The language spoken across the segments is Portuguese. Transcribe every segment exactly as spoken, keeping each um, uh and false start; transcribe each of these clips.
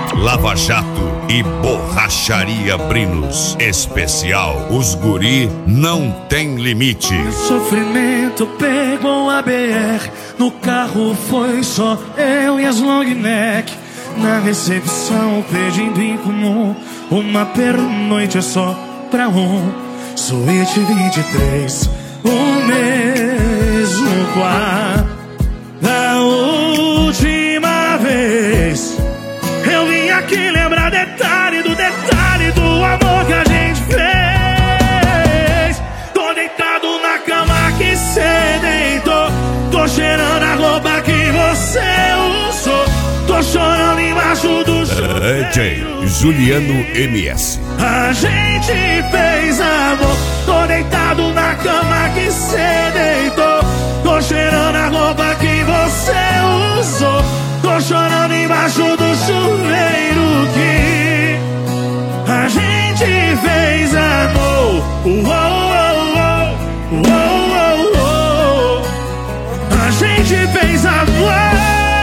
Lava Jato e Borracharia Brinos. Especial, os guri não tem limite. O sofrimento pegou a B R. No carro foi só eu e as long neck. Na recepção pedindo em comum uma pernoite é só pra um. Suíte vinte e três, o mesmo quarto da última vez. Eu vim aqui lembrar detalhe do detalhe do amor que a gente fez. Tô deitado na cama que cê deitou. Tô cheirando a roupa que você usou. Tô chorando embaixo do chuveiro. D J Juliano M S. A gente fez amor. Tô deitado na cama que cê deitou. Tô cheirando a roupa que você usou. Tô chorando embaixo do chuveiro que a gente fez amor. Uou, uou, uou, uou, uou. A gente fez amor.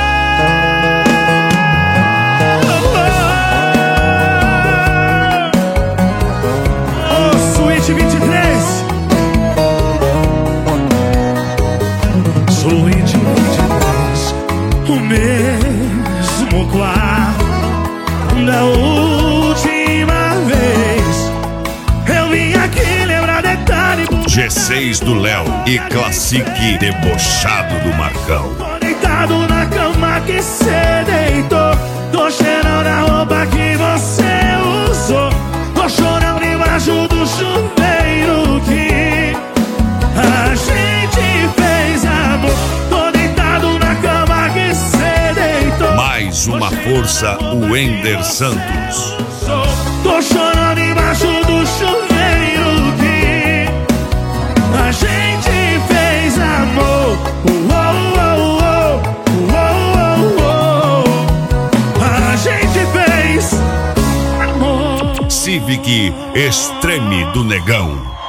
vinte e três, Suíte vinte e três, o mesmo quarto da última vez. Eu vim aqui lembrar detalhe do G seis do Léo e Classique debochado do Marcão. Tô deitado na cama que cê deitou. Tô cheirando a roupa que você usou. Tô chorando embaixo do chuveiro que a gente fez amor. Tô deitado na cama que cê deitou. Mais uma força, o Wender Santos. Tô chorando embaixo do chuveiro que a gente fez amor. Uou, uou, uou, uou, uou, uou. A gente fez amor. Civic Extreme do Negão.